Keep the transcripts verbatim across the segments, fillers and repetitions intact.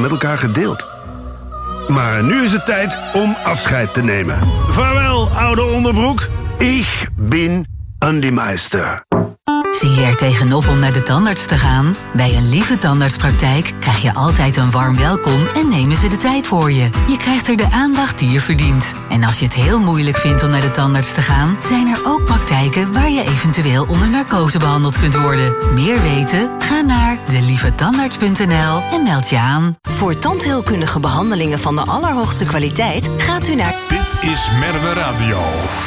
met elkaar gedeeld. Maar nu is het tijd om afscheid te nemen. Vaarwel, oude onderbroek. Ik ben Andy Meister. Zie je er tegenop om naar de tandarts te gaan? Bij een Lieve Tandartspraktijk krijg je altijd een warm welkom en nemen ze de tijd voor je. Je krijgt er de aandacht die je verdient. En als je het heel moeilijk vindt om naar de tandarts te gaan, zijn er ook praktijken waar je eventueel onder narcose behandeld kunt worden. Meer weten? Ga naar de lieve tandarts punt n l en meld je aan. Voor tandheelkundige behandelingen van de allerhoogste kwaliteit gaat u naar... Dit is Merwe Radio.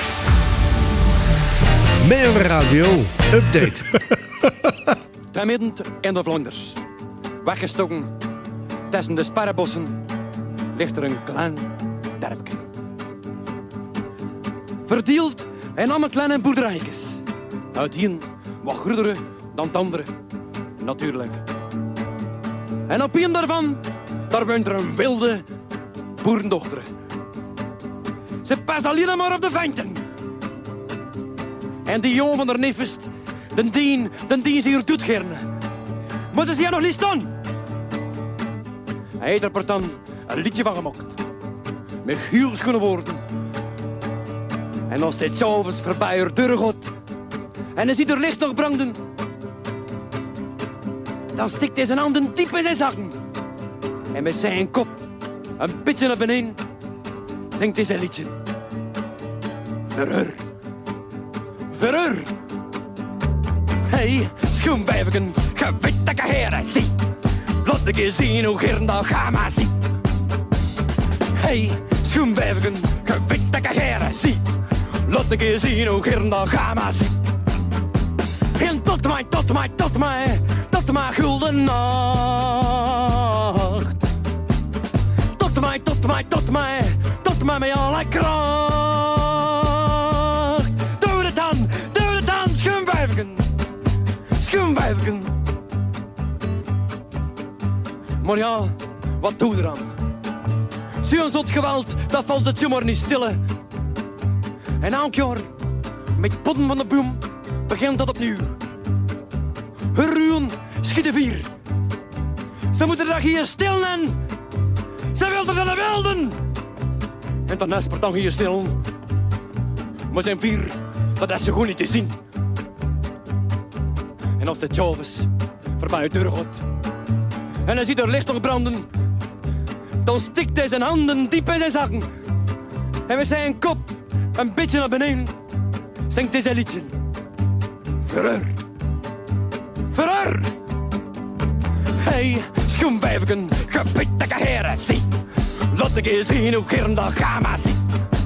Merwe Radio Update. Ten midden in de Vlaanders, weggestoken tussen de sparrenbossen, ligt er een klein dorpje. Verdeeld in allemaal kleine boerderijtjes. Uit een wat grotere dan het andere, natuurlijk. En op een daarvan, daar woont er een wilde boerendochter. Ze past alleen maar op de venten. En die jongen van haar neef is, den dien, den dien ze hier doet gerne. Maar ze zien nog niet staan. Hij heeft er dan een liedje van gemaakt. Met heel schone woorden. En als dit s'avonds voorbij haar deur gaat, en hij ziet er licht nog branden, dan stikt hij zijn handen diep in zijn zakken. En met zijn kop een beetje naar beneden zingt hij zijn liedje. Verheur. Verheur. Hey, schoenwijfken, ge weet dat ik heren zie. Laat ik je zien hoe gern dat ga maar zie. Hey, schoenwijfken, ge weet dat ik heren zie. Laat ik je zien hoe gern dat ga maar zie. En tot mij, tot mij, tot mij, tot mijn gulden nacht. Tot mij, tot mij, tot mij, tot mij met alle kracht. Doe het dan, doe het dan, schoenwijfken. Schoenwijfken. Maar ja, wat doe je eraan? Zo'n zot geweld, dat valt het zomaar niet stille. En elk jaar, met potten van de boom, begint dat opnieuw. Ruwen schieten vier. Ze moeten dat hier stil en ze wilden ze de wilden. En dan is dan hier stil. Maar zijn vier, dat is ze gewoon niet te zien. En als de Jovis voorbij de deur gaat en hij ziet er licht nog branden, dan stikt hij zijn handen diep in zijn zakken. En met zijn kop een beetje naar beneden zingt hij zijn liedje. Verheur. Verheur. Hey, schoenwijfken, gebied dat ik heren zie. Laat ik je zien hoe gern dat ga maar zie.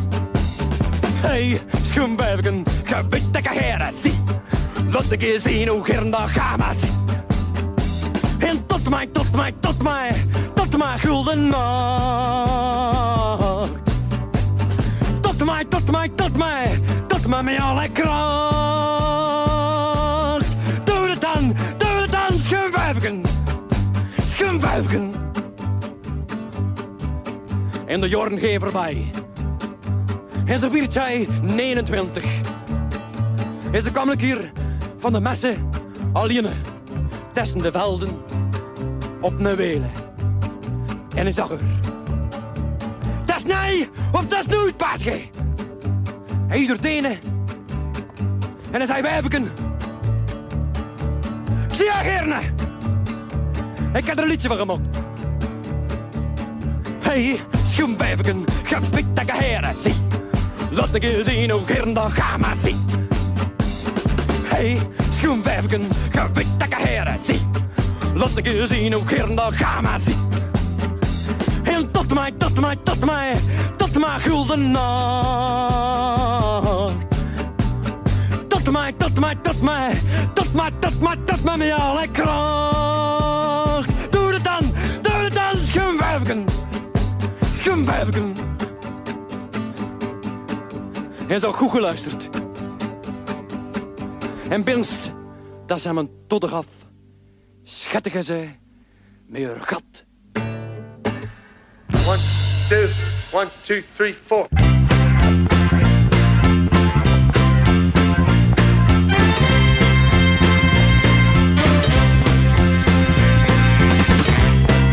Hey, schoenwijfken, gebied dat ik heren zie. Laat ik je zien hoe gern dat ga maar zie. En tot mij, tot mij, tot mij, tot mijn gulden nacht. Tot mij, tot mij, tot mij, tot mij met alle kracht. Doe het dan, doe het dan, schoenwijfken. Schoenwijfken. En de jaren gaan voorbij. En zo werd zij negenentwintig. En ze kwam een keer van de messen alleen tussen de velden op een welen. En hij zag haar. Dat is nee, of dat is nooit, paasje. Hij hield haar tenen. En hij zei, wijfken. Ik zie haar gerne. Ik heb er een liedje van gemaakt. Hey, schoenwijfken, gebied dat ik heren zie. Laat ik je zien hoe gern dat ga maar zie. Hey, schoenwijfken, gebied dat ik heren zie. Laat ik je zien hoe gern dat ga maar zie. En tot mij, tot mij, tot mij, tot mijn gulden nacht. Tot mij, tot mij, tot mij, tot mij, tot mij, tot mij met alle kracht. Doe het dan, doe het dan, schoenwijfken. Schoenwijfken. En zo goed geluisterd. En binst, dat zijn mijn todde gaf. Schattige zij, met haar gat. One, two, one, two, three, four.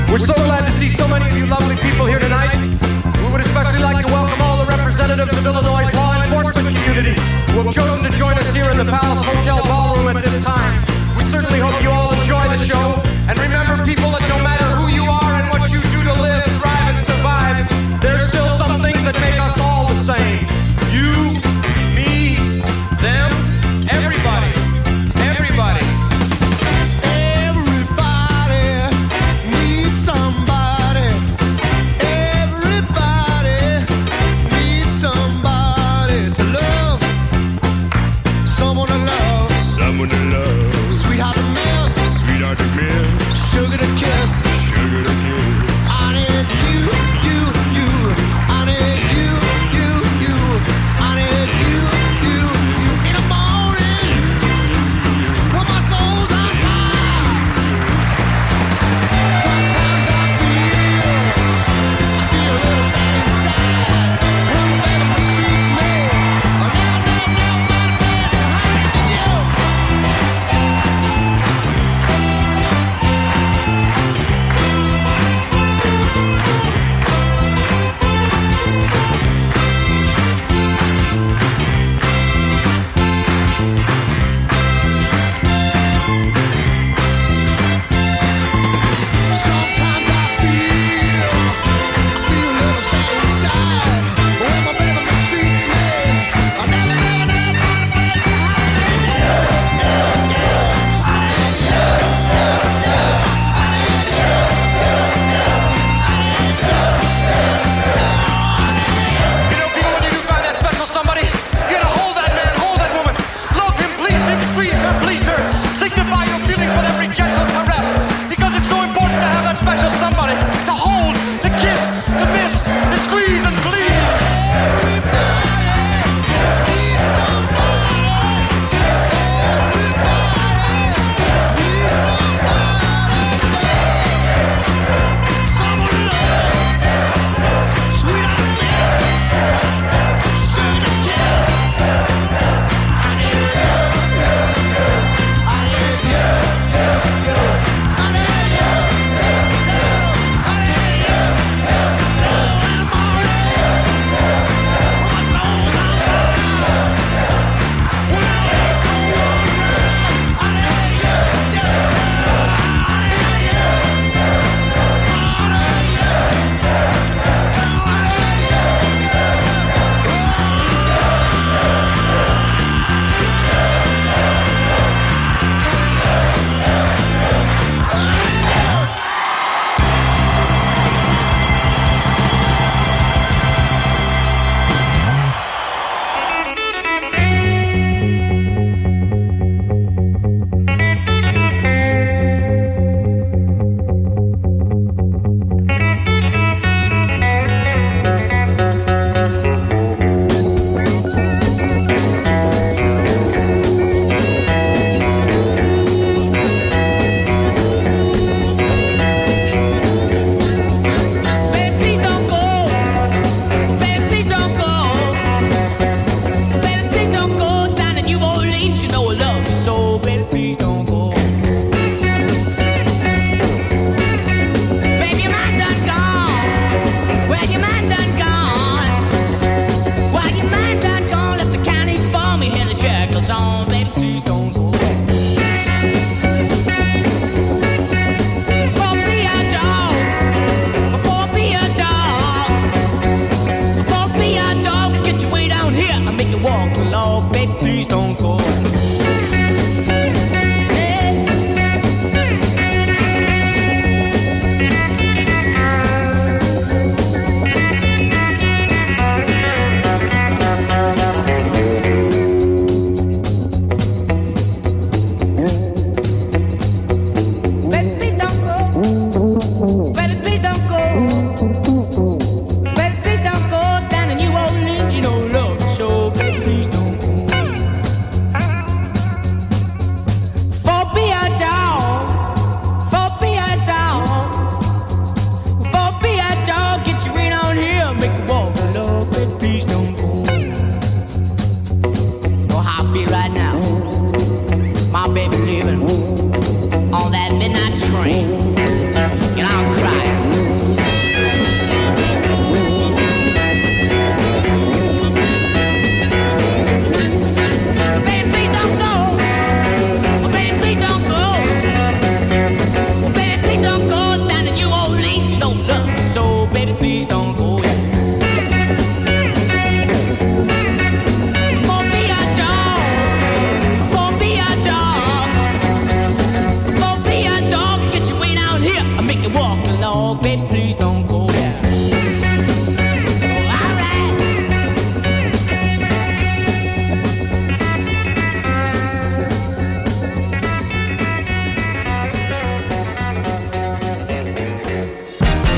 We're so glad to see so many of you lovely people here tonight. We would especially like to welcome all the representatives of Illinois' law enforcement community who have chosen to join us here in the Palace Hotel Ballroom at this time. We certainly hope you all enjoy the show. And remember, people, that no matter who you are and what you do to live, thrive, and survive, there's still some things that make us all the same. You, me, them, everybody. Everybody. Someone to love, Sweetheart to miss, sweetheart to miss, sugar to kiss, sugar to kiss. I need you, you, you. I need you, you, you. I need you, you, you. In the morning, when my soul's on fire. Sometimes I feel, I feel a little sad inside. When the baby mistreats me, I never, never, never mind a bit behind you. Sometimes I feel, I feel a little sad inside. When my baby mistreats me, I never, never, never mind a bit behind you. You know, people, when you do find that special somebody, you gotta hold that man, hold that woman. Love him, please him, squeeze her, please her. Signify your feelings with every gentle caress. Because it's so important to have that special somebody to hold, to kiss, to miss, to squeeze and please. baby leaving on that midnight train. And I'm crying.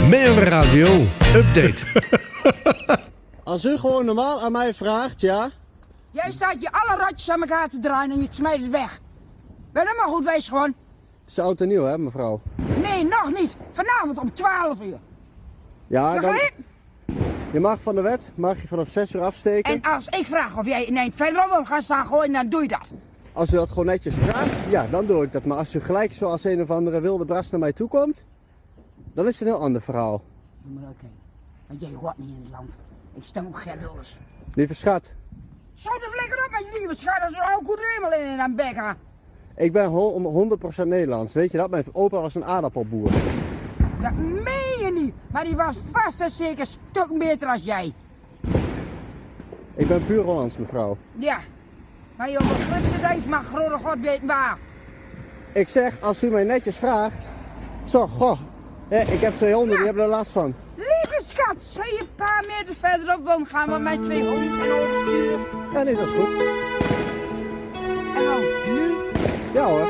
Meer Radio Update. Als u gewoon normaal aan mij vraagt, ja? Jij staat je alle rotjes aan elkaar te draaien en je smijt het weg. Ben je maar goed wees gewoon. Het is oud en nieuw, hè, mevrouw? Nee, nog niet. Vanavond om twaalf uur. Ja, dan... Begreep? Je mag van de wet, mag je vanaf zes uur afsteken. En als ik vraag of jij een eind verderop wil gaan staan gooien, dan doe je dat. Als u dat gewoon netjes vraagt, ja, dan doe ik dat. Maar als u gelijk zoals een of andere wilde bras naar mij toe komt, dan is het een heel ander verhaal. Je moet ook heen. Want jij hoort niet in het land. Ik stem op Gert Wilders. Lieve schat. Zo de flikker op met je lieve schat als er ook goed helemaal in in een bek ha. Ik ben honderd procent Nederlands. Weet je dat? Mijn opa was een aardappelboer. Dat meen je niet. Maar die was vast en zeker een stuk beter als jij. Ik ben puur Hollands, mevrouw. Ja. Maar je begrip zit eens, maar grote god weet waar. Ik zeg, als u mij netjes vraagt... Zo, goh. Hé, ik heb twee honden, ja. Die hebben er last van. Lieve schat, zou je een paar meter verderop wonen gaan we met twee honden zijn oversturen? Ja, nee, dat is goed. En dan, nu? Ja hoor.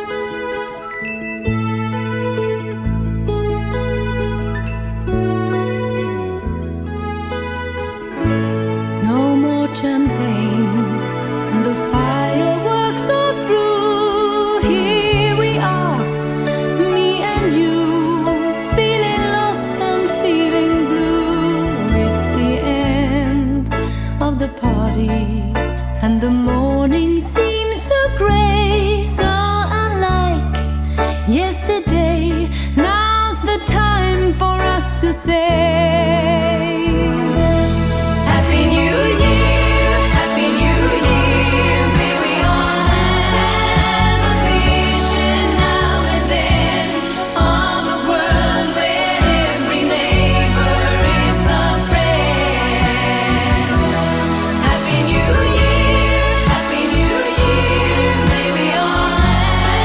No more champagne and the fireworks are through. Here we are, me and you, feeling lost and feeling blue. It's the end of the party and the morning seems so grey, so unlike yesterday. Now's the time for us to say Happy New Year, Happy New Year. May we all have a vision now and then of a world where every neighbor is a friend. Happy New Year, Happy New Year. May we all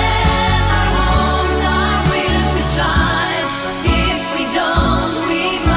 have our homes, our will to try. If we don't, we must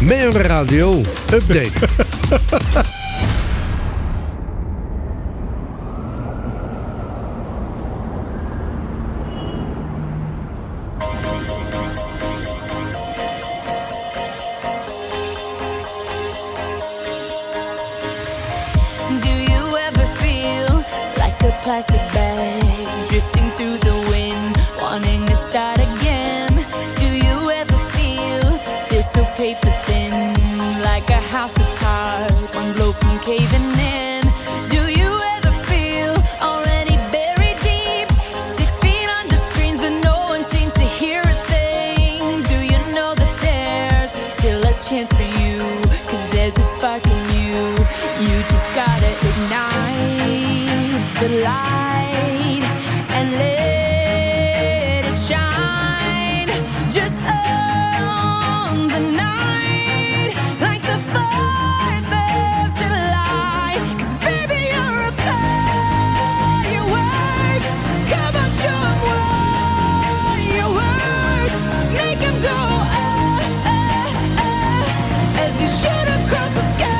Meer Radio Update. Plastic bag drifting through the wind, wanting to start again. Do you ever feel feel so paper thin, like a house of cards, one blow from caving in? Do you ever feel already buried deep, six feet under screens, but no one seems to hear a thing? Do you know that there's still a chance for you, 'cause there's a spark in you? You just gotta ignite the light and let it shine just on the night, like the fourth of July. 'Cause baby, you're a firework. Come on, show 'em what you work. Make 'em go ah, ah, ah, as you shoot across the sky.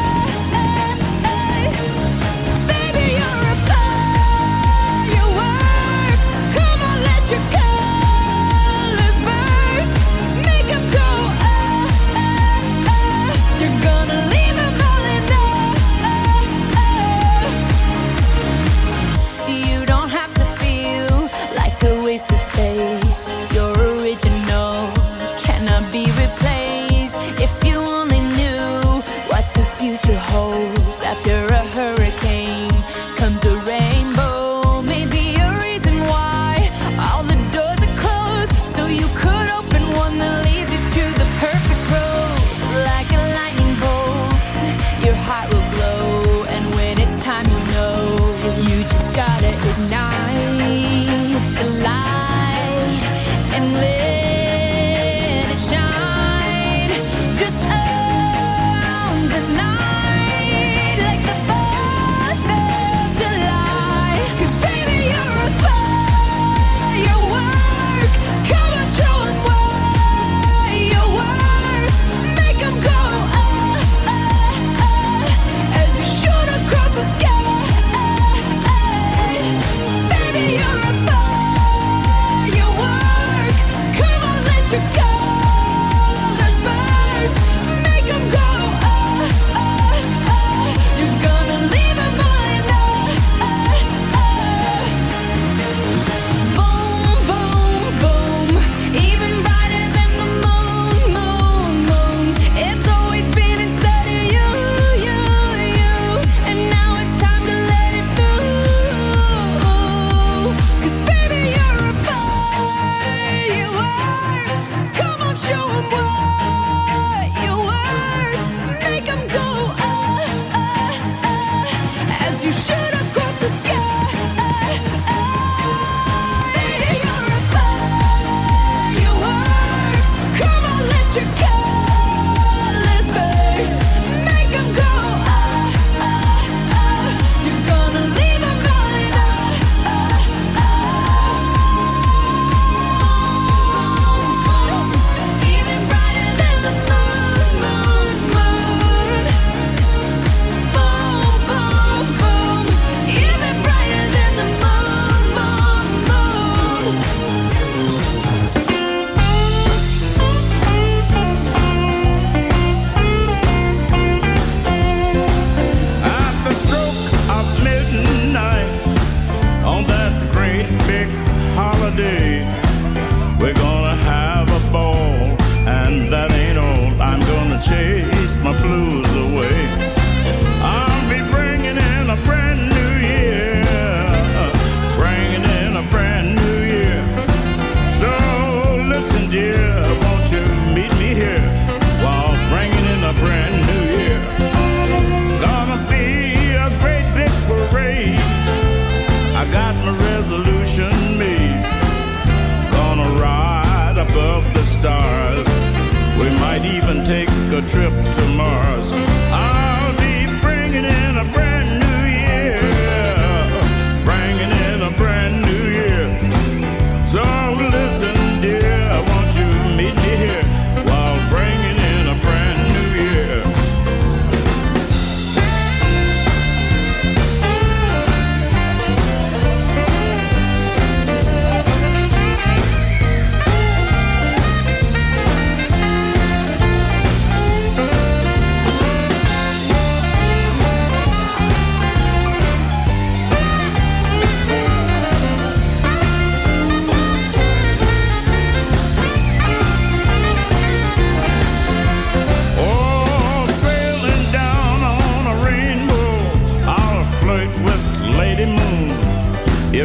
I got my resolution made.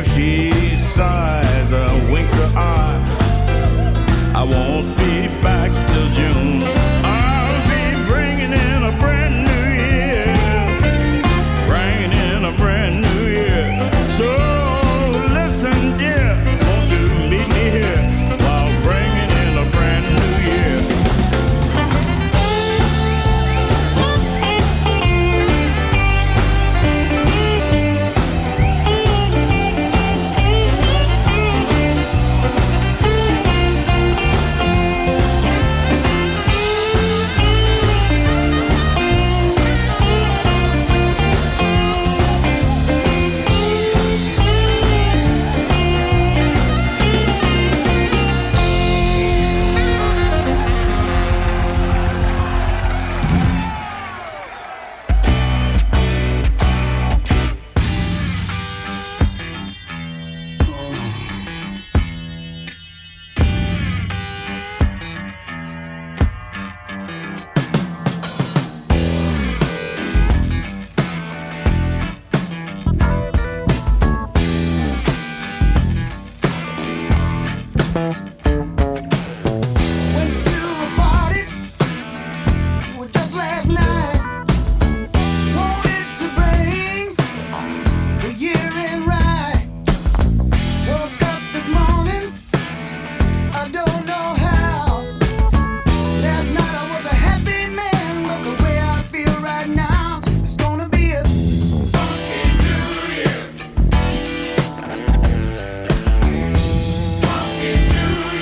If she sighs or winks her eye, I won't be back till June. I'll be bringing in a brand new year, bringing in a brand new year. So listen, dear, won't you meet me here while bringing in a brand new year? New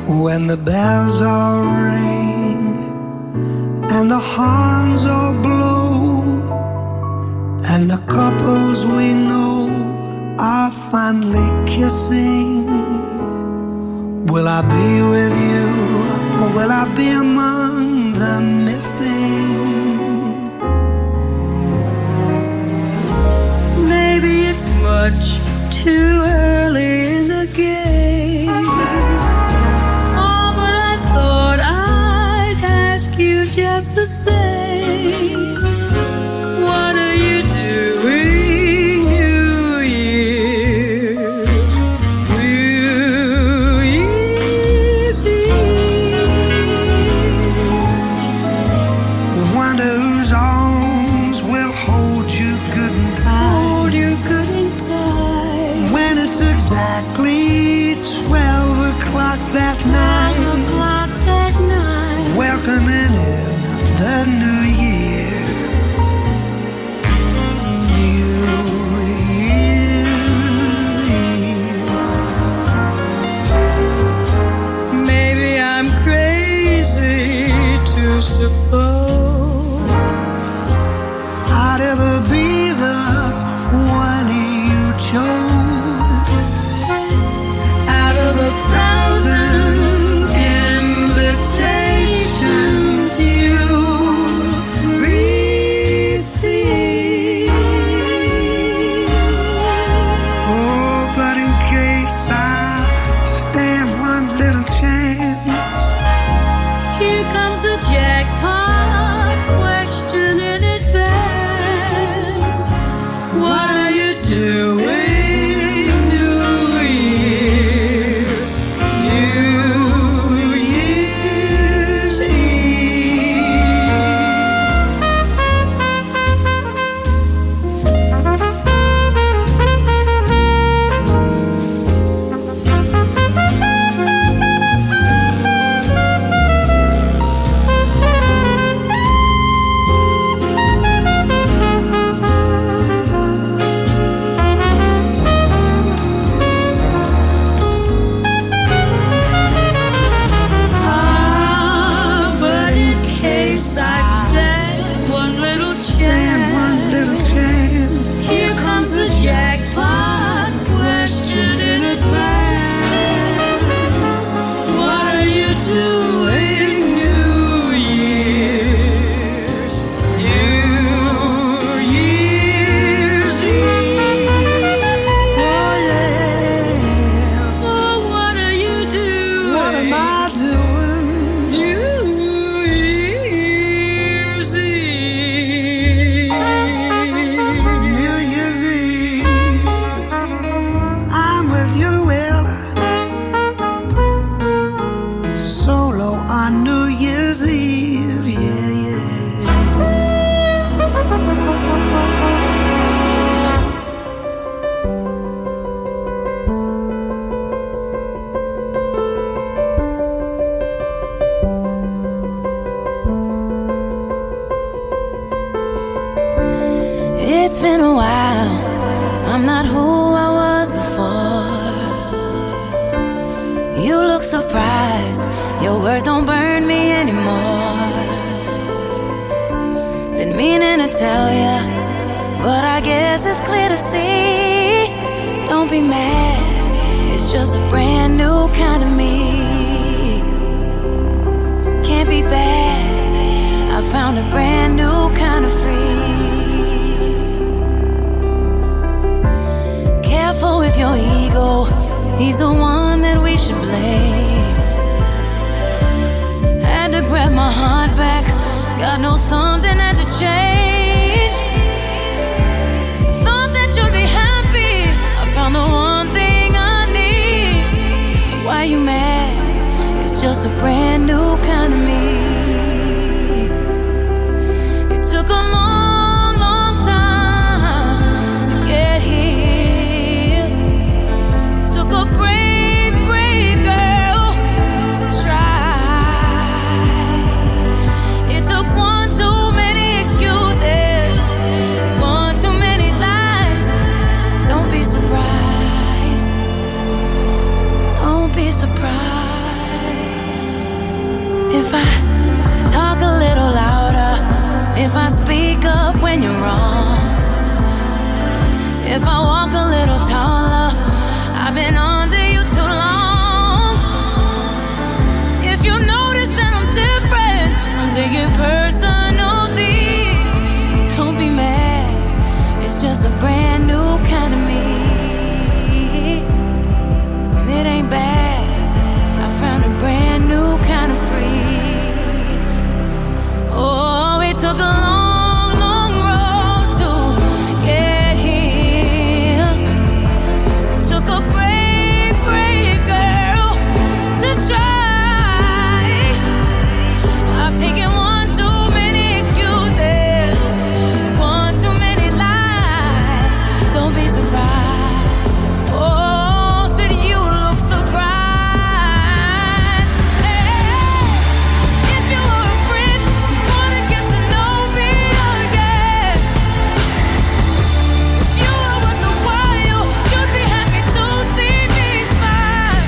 When the bells all ring and the horns all blow and the couples we know are finally kissing, will I be with you or will I be among the missing? Maybe it's much too early in the game. Oh, but I thought I'd ask you just the same. What are you doing, New Year's? New Year's Eve. Wonder whose arms will hold you good and tight. Hold you good and tight. When it's exactly twelve o'clock that night. Twelve o'clock that night. Welcoming in the new year. New Year's Eve. Maybe I'm crazy to suppose I'd ever be the one you chose. Out of a thousand invitations you receive. Oh, but in case I stand one little chance, here comes the jackpot question in advance. What are you doing, New Year's? New Year's Eve. Ah, but in case I stand one little stand one little chance, chance. here comes the jackpot question in advance. What are you doing, New Year's? New Year's Eve. Oh yeah. Oh, what are you doing? What am I doing? New Year's Eve. New Year's Eve. I'm with you, Will. Solo on New Year's Eve. Yeah, It's been a while. I'm not who I was before. You look surprised. Your words don't burn me anymore. Been meaning to tell ya, but I guess it's clear to see. Don't be mad. It's just a brand new kind of me. Can't be bad. I found a brand new kind of free. Careful with your ego, he's the one that we should blame. Had to grab my heart back, God knows something had to change. Thought that you'd be happy, I found the one thing I need. Why you mad? It's just a brand new kind of me. It took a long, long time to get here. It took a brave, brave girl to try. It took one too many excuses, one too many lies. Don't be surprised. Don't be surprised. if I talk a little louder, if I speak up when you're wrong, if I walk a little taller, I've been under you too long. If you notice that I'm different, don't take it personally. Don't be mad, it's just a brand new kind of me. And it ain't bad, I found a brand new kind of free. Oh, it took a long, long road to get here. It took a brave, brave girl to try. I've taken one too many excuses, one too many lies. Don't be surprised. Oh, said you look surprised. Hey, if you were a friend, you wanna get to know me again. If you were worth the while, you'd be happy to see me smile.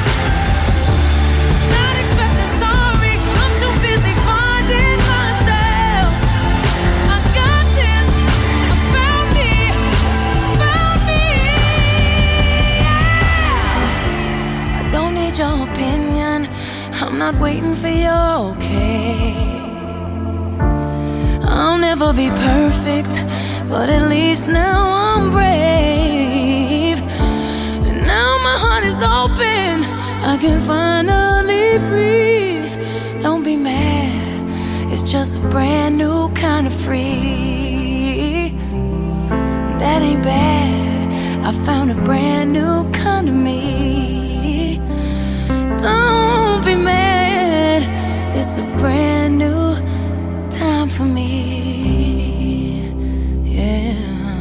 Not expecting sorry, I'm too busy finding myself. I got this, I found me, found me. I don't need your opinion, I'm not waiting for your okay. I'll never be perfect, but at least now I'm brave. And now my heart is open, I can finally breathe. Don't be mad, it's just a brand new kind of free. That ain't bad, I found a brand new kind of me. Don't be mad, it's a brand new time for me. Yeah.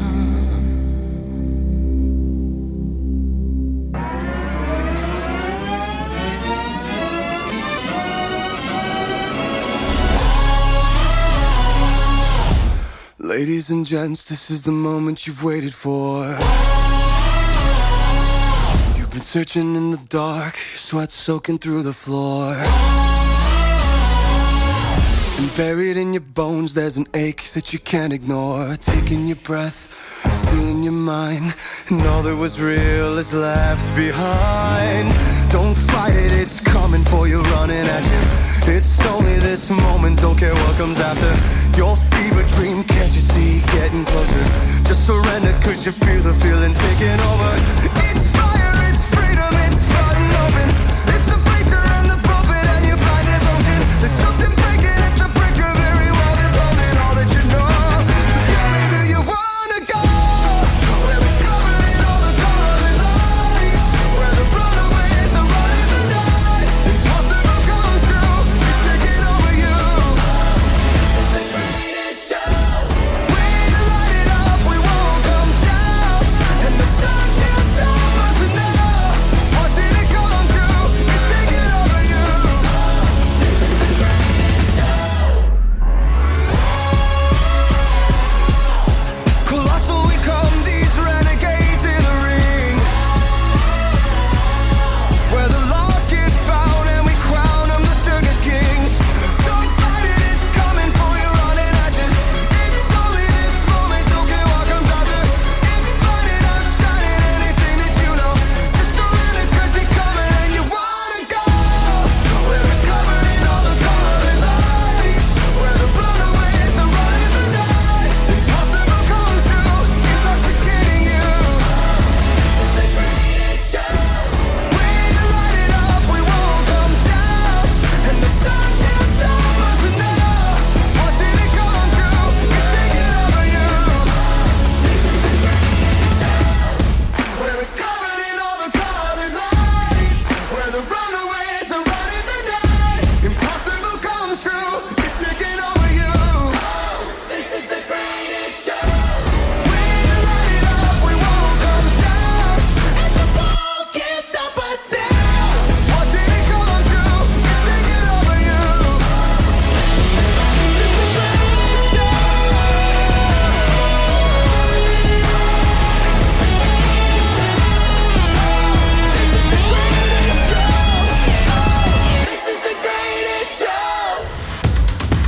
Ladies and gents, this is the moment you've waited for. You've been searching in the dark, your sweat soaking through the floor. And buried in your bones, there's an ache that you can't ignore. Taking your breath, stealing your mind, and all that was real is left behind. Don't fight it, it's coming for you, running at you. It's only this moment, don't care what comes after. Your fever dream, can't you see, getting closer. Just surrender, cause you feel the feeling taking over. It's fire, it's freedom, it's flooding open. It's the bleacher and the pulpit and your blinded motion. There's something breaking at the brink of every wall that's holding all that you know. So tell me, do you wanna go? Where it's covered in all the colored lights, where the runaways are running the night. Impossible comes true, it's taking over you. It's the greatest show. We light it up, we won't come down, and the sun can't stop.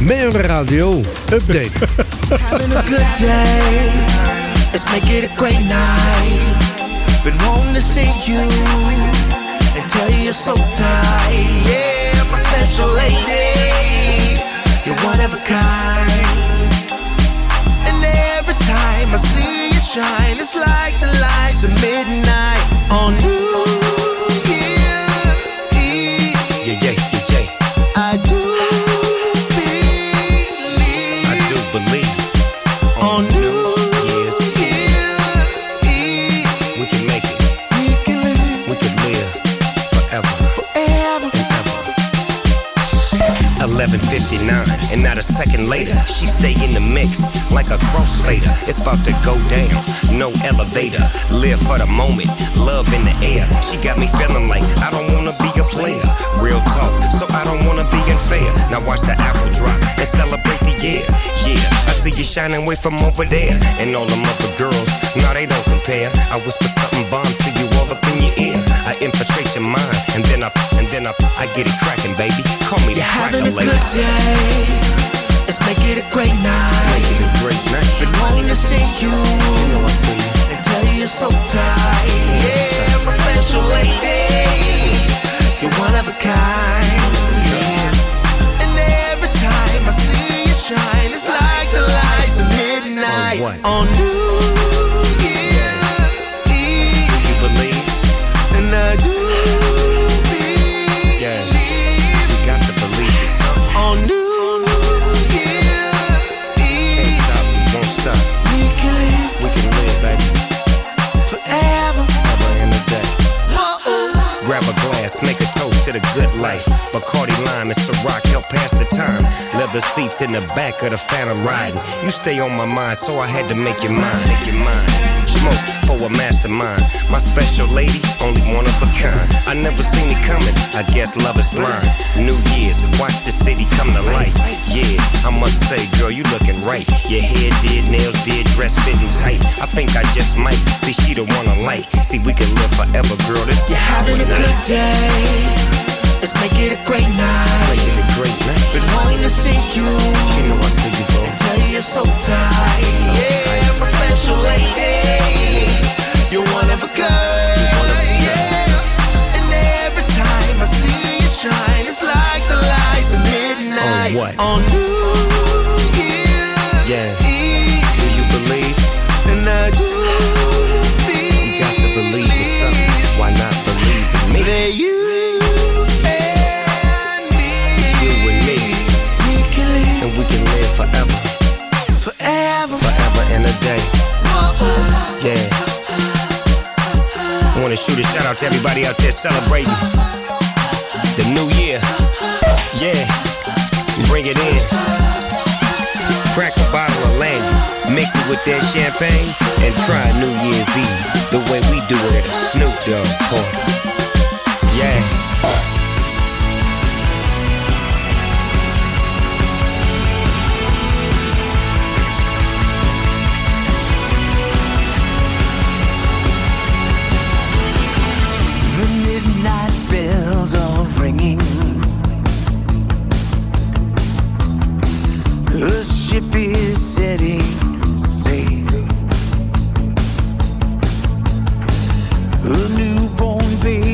Merwe Radio Update. Having a good day. Let's make it a great night. Been wanting to see you and tell you you're so tight. Yeah, my special lady, you're one of a kind. And every time I see you shine, it's like the lights of midnight on New Year's Eve. Yeah, yeah, yeah, yeah. I do believe. I do believe. On New eleven fifty-nine, and not a second later, she stay in the mix like a crossfader. It's about to go down, no elevator. Live for the moment, love in the air. She got me feeling like I don't wanna be a player. Real talk, so I don't wanna be unfair. Now watch the apple drop and celebrate the year. Yeah, I see you shining way from over there, and all them other girls, no, they don't compare. I whisper something bomb to you all up in your ear. I infiltrate your mind, and then I, and then I, I get it cracking, baby. Call me the cracker lady. Good day. Let's make it a great night. Make it a great night. Been wanting to see you, you know I see you, and tell you you're so tight. Yeah, my special lady, you're one of a kind. Yeah. And every time I see you shine, it's like the lights of midnight on New Year's Eve. Do you believe? And I do. On New Year's Eve. Can't stop, we won't stop. We can live. We can live, baby. Forever. Ever in a day. Uh-oh. Grab a glass, make a toast to the good life. Bacardi Lime and Ciroc help pass the time. Leather seats in the back of the Phantom riding. You stay on my mind, so I had to make your mind. Make your mind. Smoke for a mastermind. My special lady, only one of a kind. I never seen it coming, I guess love is blind. New Year's, watch the city come to life. Yeah, I must say, girl, you looking right. Your hair did, nails did, dress fitting tight. I think I just might see she the one I like. See, we can live forever, girl, this You're is having a night. good day. Let's make it a great night. Make it a great night. Been wanting to see you, you know I see you, bro. and tell you you're so tight. So yeah, tight. my special lady, you're one of a kind. Yeah, and every time I see you shine, it's like the lights of midnight On what? on New Year's Yeah. Eve. Do you believe? And I do believe. You got to believe in something. Why not believe in me? That you and me, You and me, we can live and we can live forever. forever. Forever and a day. Uh-oh. Yeah. I wanna shoot a shout out to everybody out there celebrating the new year. Yeah. Bring it in. Crack a bottle of Landy, mix it with that champagne, and try New Year's Eve the way we do it at a Snoop Dogg party. Yeah. The midnight bells are ringing. The ship is setting sail. A newborn baby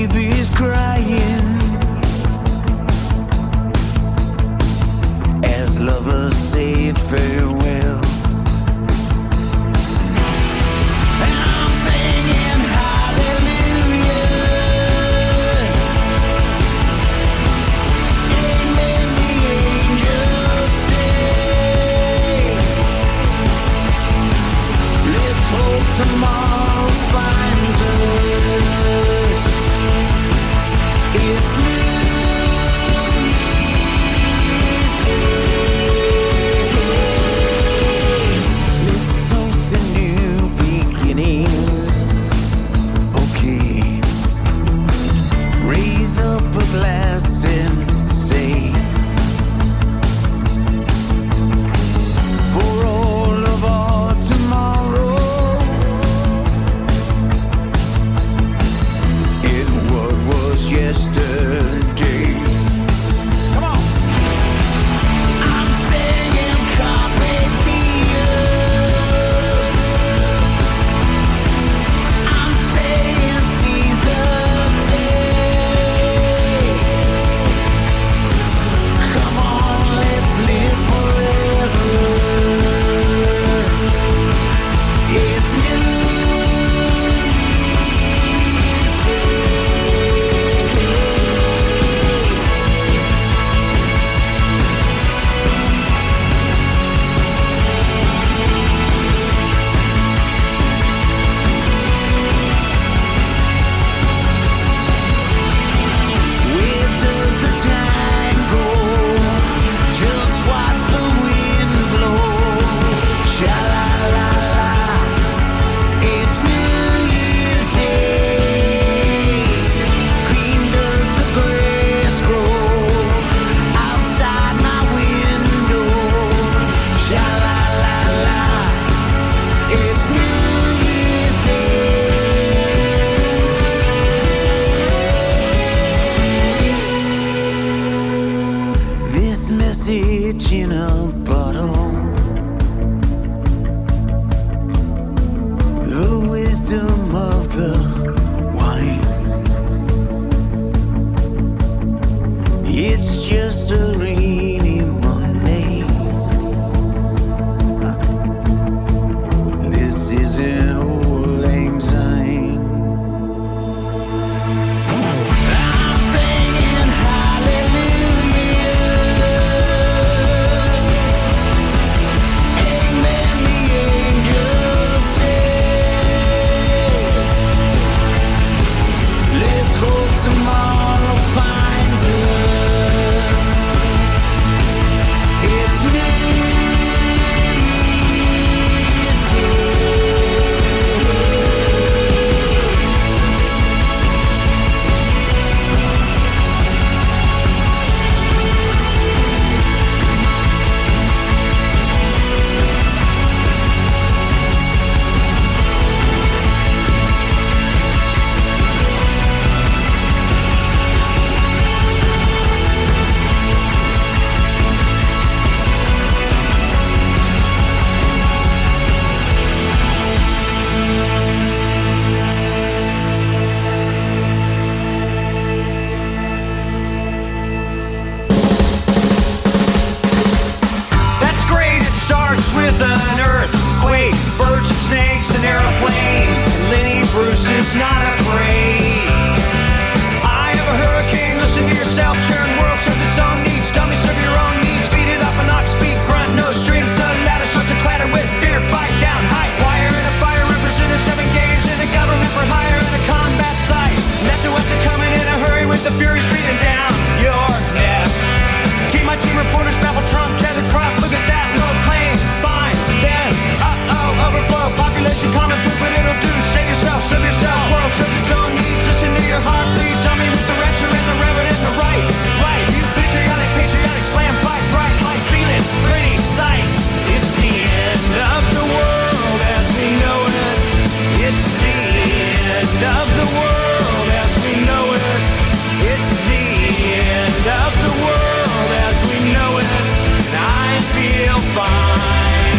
an airplane. Lenny Bruce is not afraid. I have a hurricane, listen to yourself churn. World serves its own needs, dummy serve your own needs. Feed it up an ox, speed, grunt, no strength. The ladder starts to clatter with fear, fight down, high wire and a fire represented seven games in the government for hire and a combat site. Left to us are coming in a hurry with the furies breathing down your neck. Team my team reporters baffle Trump, tethered crop, look at that, no plane, fine, then, uh-oh, overflow, population common poop, but it'll do, save yourself, serve yourself, world serves its own needs, listen to your heart, bleed, dummy with the rapture and the reverend and the right, right, you patriotic, patriotic, slam, fight, bright, light, feeling, pretty sight, it's the end of the world as we know it, it's the end of the world as we know it, it's the end of the world as we know it, and I feel fine.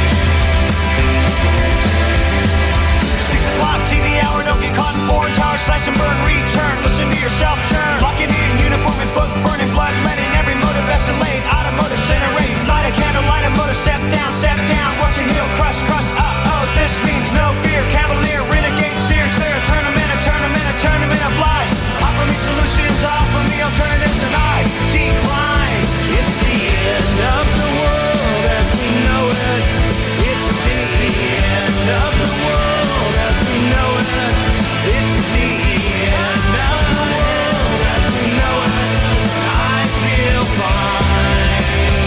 Six o'clock T V hour, don't get caught in foreign towers, slash and burn, return, listen to yourself churn, locking in, uniform and book, burning blood, letting every motive escalate, automotive incinerate, light a candle, light a motor, step down, step down, watch your heel crush, crush, uh-oh, this means no fear, cavalier, renegade, steer clear, tournament, a tournament, a tournament of lies, offer me solutions, offer me alternatives, and I decline. It's the end of the world as we know it. It's the end of the world as we know it. It's the end of the world as we know it. I feel fine.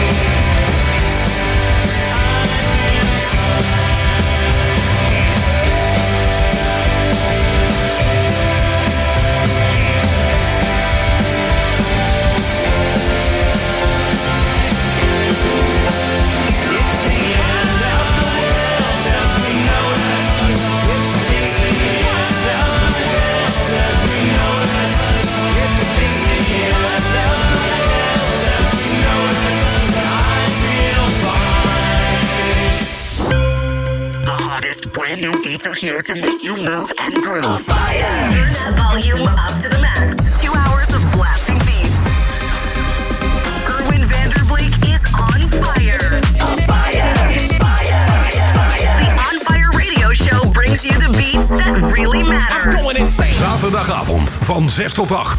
Brand new beats are here to make you move and groove. On fire! Turn that volume up to the max. Two hours of blasting beats. Erwin Vanderbleek is on fire. On fire! Fire! Fire! The On Fire Radio Show brings you the beats that really matter. Zaterdagavond van zes tot acht.